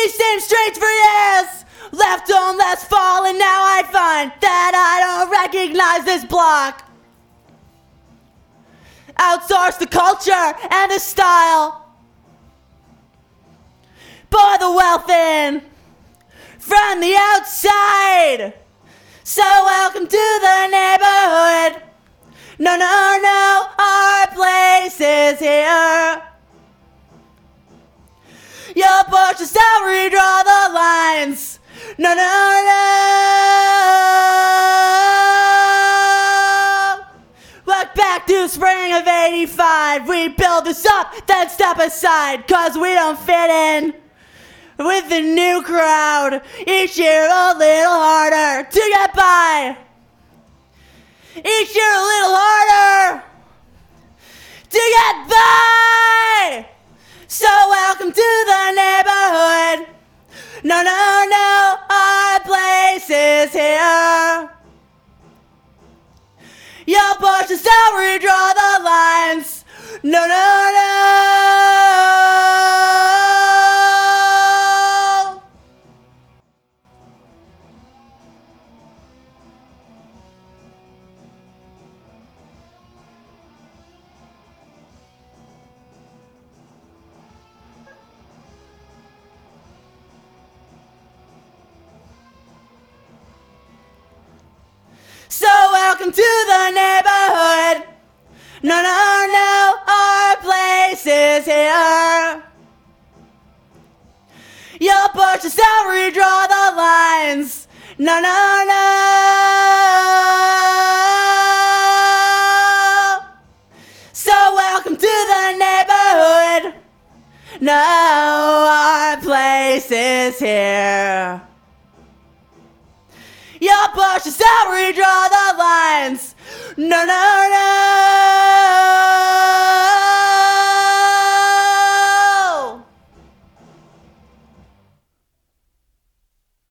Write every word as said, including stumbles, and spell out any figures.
these same streets for years. Left on less fall, and now I find that I don't recognize this block. Outsource the culture and the style. Pour the wealth in from the outside. So welcome to the neighborhood. No, no, no, our place is here. Your porch is how we draw the lines. No, no, no. Look back to spring of eighty-five. We build this up, then step aside, cause we don't fit in with the new crowd. Each year a little harder to get by. Each year a little harder to get by. So welcome to the neighborhood. No, no, no, our place is here. Your porch is how we draw the lines. No, no, no. So welcome to the neighborhood. No, no, no, our place is here. Your porch is how we draw the lines. No, no, no. So welcome to the neighborhood. No, our place is here. Your porch is how we draw the lines. No, no.